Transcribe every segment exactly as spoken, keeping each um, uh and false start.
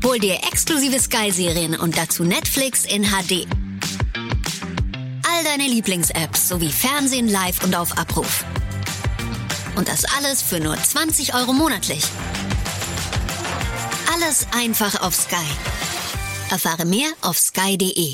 Hol dir exklusive Sky-Serien und dazu Netflix in H D. All deine Lieblings-Apps sowie Fernsehen live und auf Abruf. Und das alles für nur zwanzig Euro monatlich. Alles einfach auf Sky. Erfahre mehr auf sky punkt de.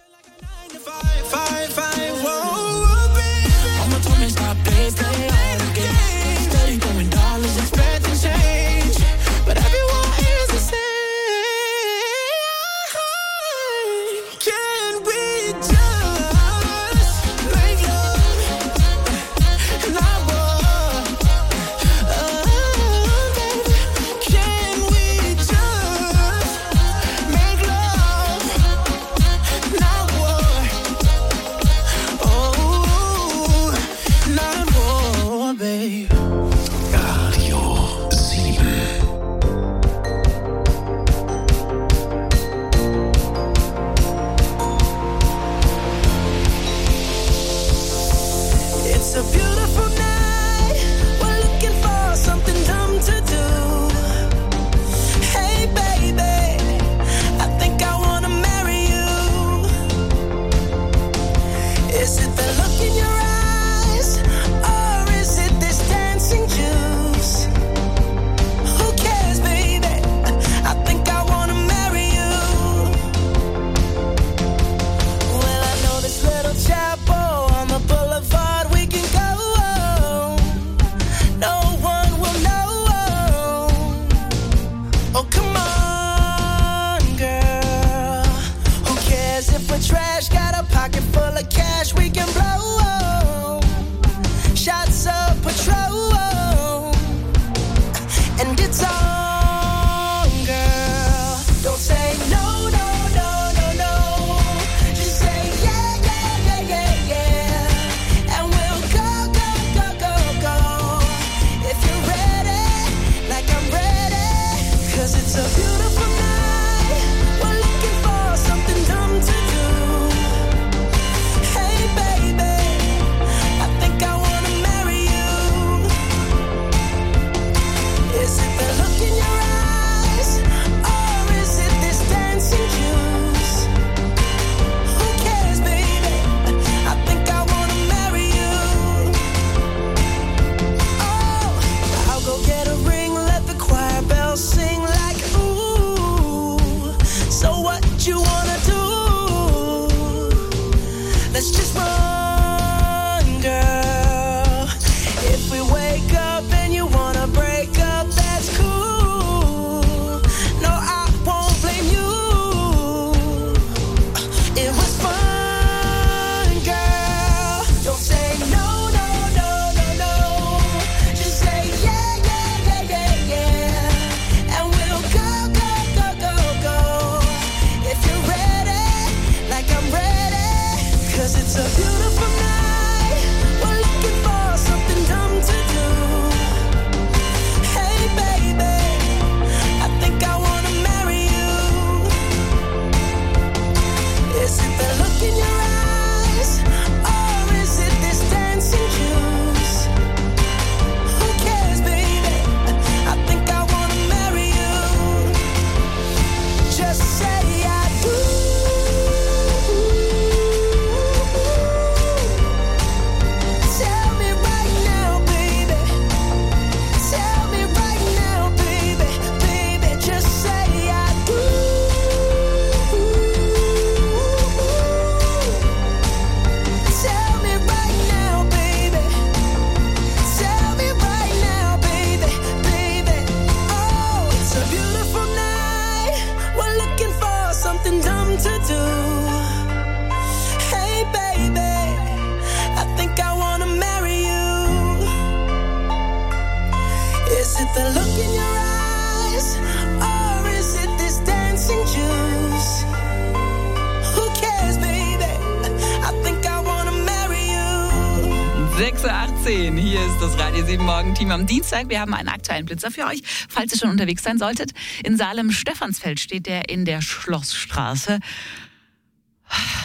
sechs Uhr achtzehn, hier ist das Radio sieben Morgenteam am Dienstag. Wir haben einen aktuellen Blitzer für euch, falls ihr schon unterwegs sein solltet. In Salem-Stephansfeld steht der in der Schlossstraße.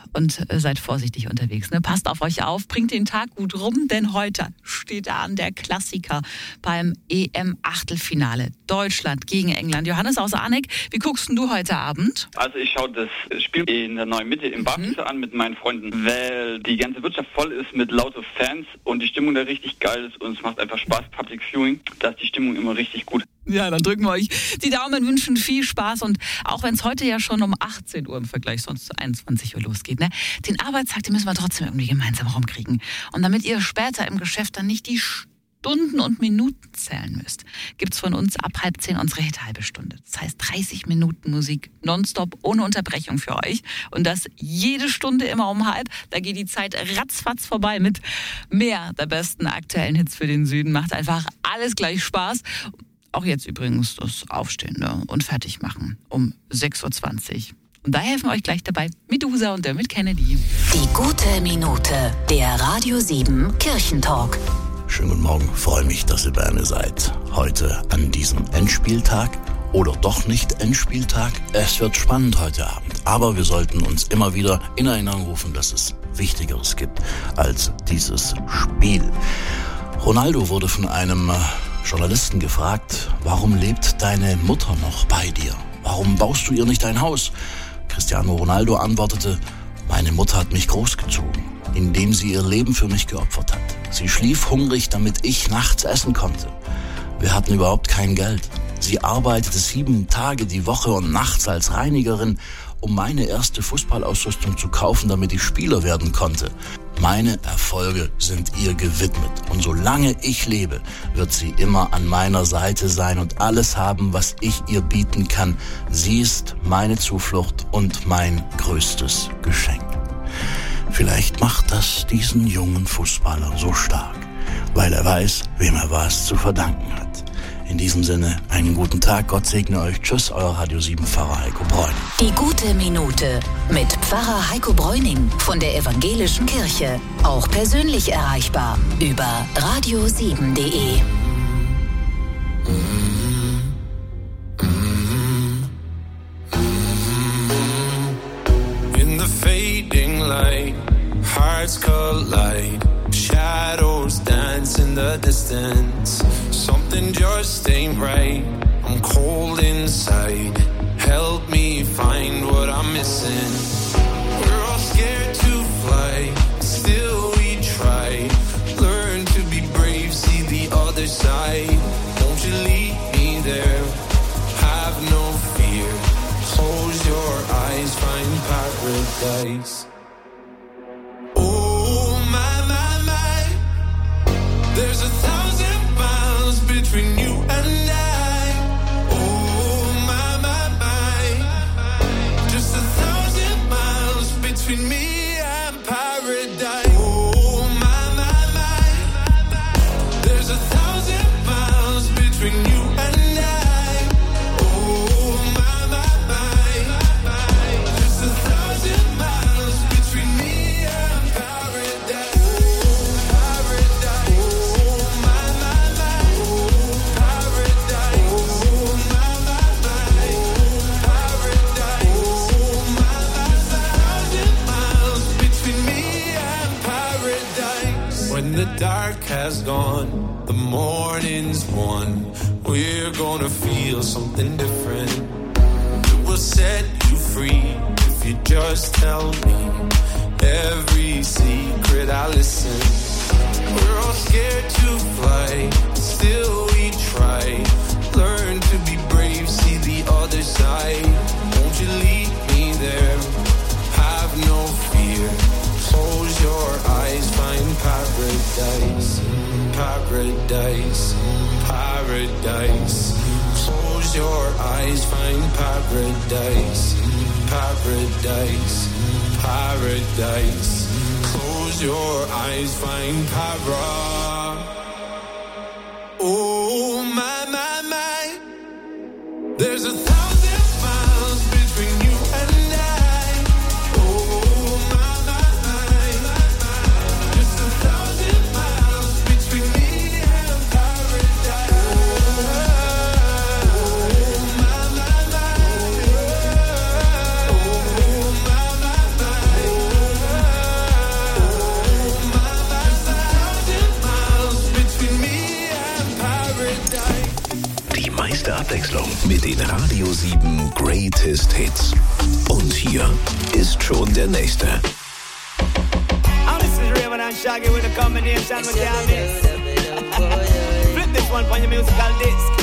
und seid vorsichtig unterwegs. Ne? Passt auf euch auf, bringt den Tag gut rum, denn heute steht an der Klassiker beim E M-Achtelfinale. Deutschland gegen England. Johannes aus Arneck, wie guckst du heute Abend? Also ich schaue das Spiel in der Neuen Mitte im Barfüßer mhm. an mit meinen Freunden, weil die ganze Wirtschaft voll ist mit lauter Fans und die Stimmung da richtig geil ist und es macht einfach Spaß, Public Viewing. Da ist die Stimmung immer richtig gut. Ja, dann drücken wir euch die Daumen, wünschen viel Spaß und auch wenn es heute ja schon um achtzehn Uhr im Vergleich sonst zu einundzwanzig Uhr losgeht, ne? Den Arbeitstag, den müssen wir trotzdem irgendwie gemeinsam rumkriegen. Und damit ihr später im Geschäft dann nicht die Stunden und Minuten zählen müsst, gibt's von uns ab halb zehn unsere Hit-halbe Stunde. Das heißt dreißig Minuten Musik nonstop ohne Unterbrechung für euch. Und das jede Stunde immer um halb. Da geht die Zeit ratzfatz vorbei mit mehr der besten aktuellen Hits für den Süden. Macht einfach alles gleich Spaß. Auch jetzt übrigens das Aufstehen, ne? Und Fertigmachen um sechs Uhr zwanzig. Und da helfen wir euch gleich dabei Medusa und Dermot Kennedy. Die gute Minute, der Radio sieben Kirchentalk. Schönen guten Morgen, freue mich, dass ihr bei mir seid. Heute an diesem Endspieltag oder doch nicht Endspieltag. Es wird spannend heute Abend, aber wir sollten uns immer wieder in Erinnerung rufen, dass es Wichtigeres gibt als dieses Spiel. Ronaldo wurde von einem Journalisten gefragt, warum lebt deine Mutter noch bei dir? Warum baust du ihr nicht ein Haus? Cristiano Ronaldo antwortete, meine Mutter hat mich großgezogen, indem sie ihr Leben für mich geopfert hat. Sie schlief hungrig, damit ich nachts essen konnte. Wir hatten überhaupt kein Geld. Sie arbeitete sieben Tage die Woche und nachts als Reinigerin, um meine erste Fußballausrüstung zu kaufen, damit ich Spieler werden konnte. Meine Erfolge sind ihr gewidmet. Und solange ich lebe, wird sie immer an meiner Seite sein und alles haben, was ich ihr bieten kann. Sie ist meine Zuflucht und mein größtes Geschenk. Vielleicht macht das diesen jungen Fußballer so stark, weil er weiß, wem er was zu verdanken hat. In diesem Sinne, einen guten Tag, Gott segne euch. Tschüss, euer Radio sieben Pfarrer Heiko Bräuning. Die gute Minute mit Pfarrer Heiko Bräuning von der Evangelischen Kirche. Auch persönlich erreichbar über radio sieben punkt de. In the fading light, hearts collide. Shadows dance in the distance. Something just ain't right. I'm cold inside. Help me find what I'm missing. We're all scared to fly, still we try. Learn to be brave, see the other side. Won't you lead me there? Have no fear. Close your eyes, find paradise. There's a thousand miles between you and I. Oh, my, my, my. Just a thousand miles between me and paradise. Oh, my, my, my. There's a thousand miles between you and I. Oh, my, my, my. Just a thousand miles between me and paradise. When the dark has gone, the morning's won. We're gonna feel something different. It will set you free if you just tell me every secret I listen. We're all scared to fly, still we try. Learn to be brave, see the other side. Won't you lead me there? Have no fear. Close your eyes, find paradise, paradise, paradise. Close your eyes, find paradise, paradise, paradise. Close your eyes, find para. Oh, my, my, my. There's a thousand miles between you and I. Oh, den Radio sieben Greatest Hits. Und hier ist schon der nächste. And this is Raymond and Shaggy with a combination with Flip this one on your musical disc.